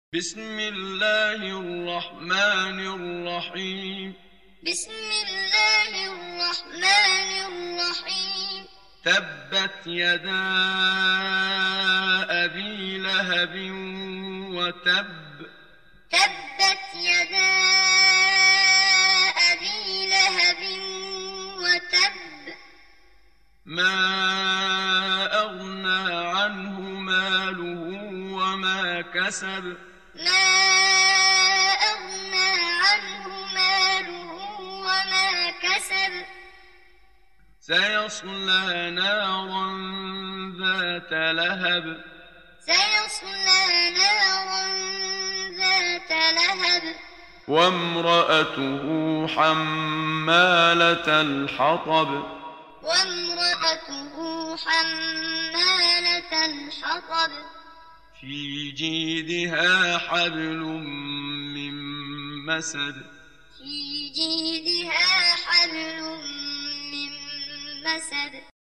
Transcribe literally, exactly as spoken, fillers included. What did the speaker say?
بسم الله الرحمن الرحيم بسم الله الرحمن الرحيم تبت يدا أبي لهب وتب تبت يدا أبي لهب وتب ما أغنى عنه ماله وما كسب ما أغنى عنه ماله وما كسب سيصلى نارا ذات لهب سيصلى نارا ذات لهب وامرأته حمالة الحطب وامرأته حمالة الحطب في جيدها حبل من مسد في جيدها حبل من مسد